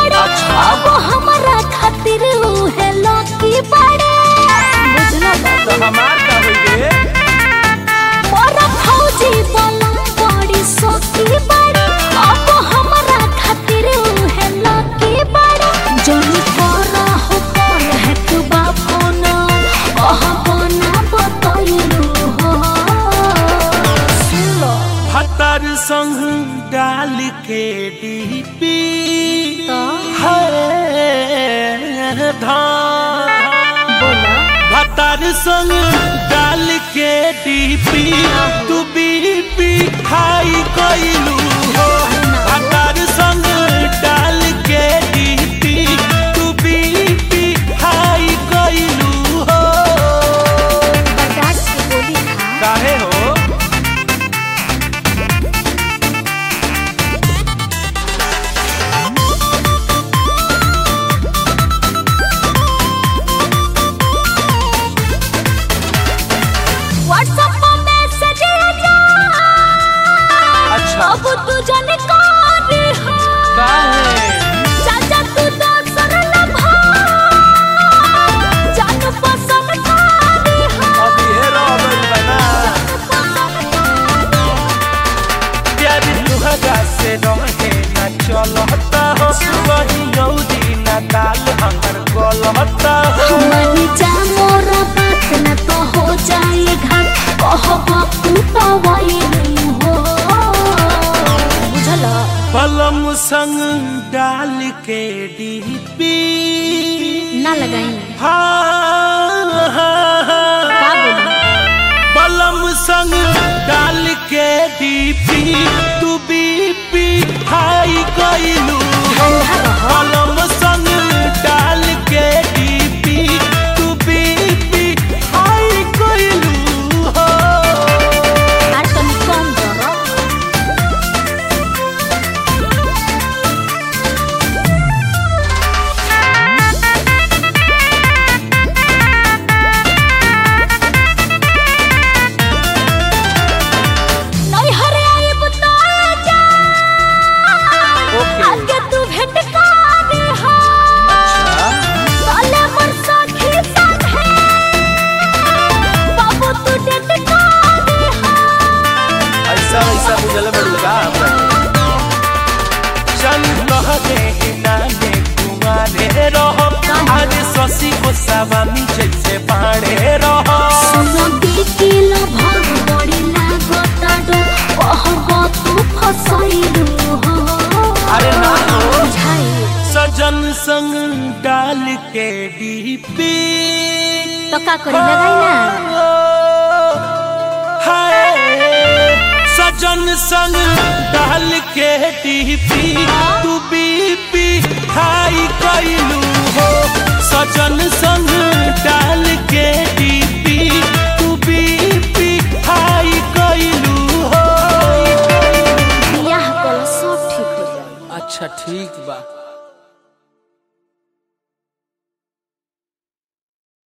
बड़े अब हमारा खातिर है लकी बड़े बुझना तो हमार का होइए मोरा फौजी बलम बड़ी सकी बड़े अब हमारा खातिर है लकी बड़े जोनी कोरा हो कौन है तू बापो ना कहाँ बना बताइलू हो सुनो भतर संग डाल के डीपी बोला भतर संग डाल के डीपी तू बीपी हाई कइलू हो भतर संग डाल के डीपी तू बीपी हाई कइलू हो बर्दाश्त की गोली खा काहे हो व्हाट्सएप पर मैसेज आजा अच्छा अब तू जाने कौन है काहे चाचा तू दोसर लम्हा जानू पसंद कौन है अब ये रोबल बना प्यार तुहरा से रहे न चलता हो वही यौदी न दाल हंगर गलता हो मनी जा मोरा बात न तो हो जाए घर कहबा तू तो वही नहीं हो बुझला पलम संग डाल के डीपी ना लगाई हाँ का बोलूं पलम संग डाल के डीपी तू बीपी हाई कइलू ठंडा रहो पलम संग डाल के डीपी तू बीपी हाई कइलू हो यार तनी कम करो नहीं हरे आइब तो आजा ओके आगे तू भेंट काने हो अच्छा साले मोर साथी संग है बाबू तू डेट काने हो ऐसा वैसा बुझल बड़ुगा चल कह दे नाने कुमारे रहो आज शशि को सवामी जैसे बाड़े रहो सुनो दिल भर बड़ी लागता डो कहबा तू फसैलू हो अरे ना हो बुझाई सजन संग डाल के डीपी तो का करी लगाई ना हाय सजन संग डाल के डीपी तू बीपी